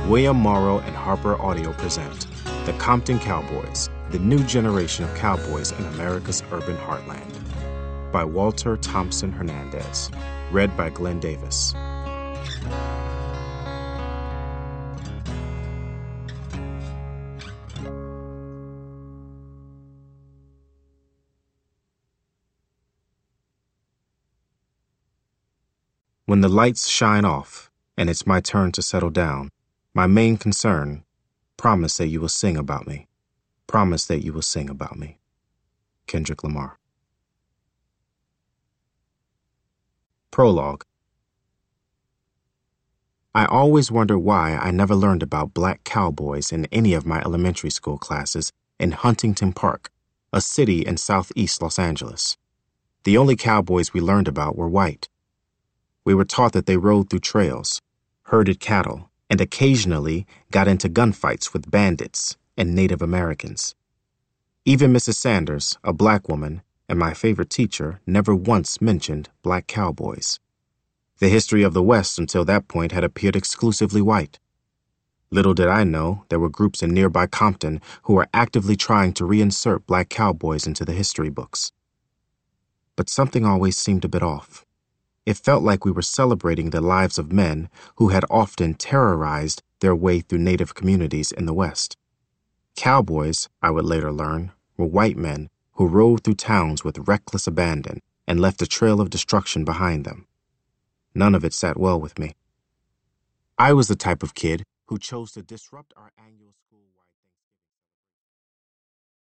William Morrow and Harper Audio present The Compton Cowboys, the new generation of cowboys in America's urban heartland. By Walter Thompson Hernandez. Read by Glenn Davis. When the lights shine off and it's my turn to settle down, my main concern, promise that you will sing about me. Promise that you will sing about me. Kendrick Lamar. Prologue. I always wondered why I never learned about black cowboys in any of my elementary school classes in Huntington Park, a city in southeast Los Angeles. The only cowboys we learned about were white. We were taught that they rode through trails, herded cattle, and occasionally got into gunfights with bandits and Native Americans. Even Mrs. Sanders, a black woman, and my favorite teacher never once mentioned black cowboys. The history of the West until that point had appeared exclusively white. Little did I know there were groups in nearby Compton who were actively trying to reinsert black cowboys into the history books. But something always seemed a bit off. It felt like we were celebrating the lives of men who had often terrorized their way through Native communities in the West. Cowboys, I would later learn, were white men who rode through towns with reckless abandon and left a trail of destruction behind them. None of it sat well with me. I was the type of kid who chose to disrupt our annual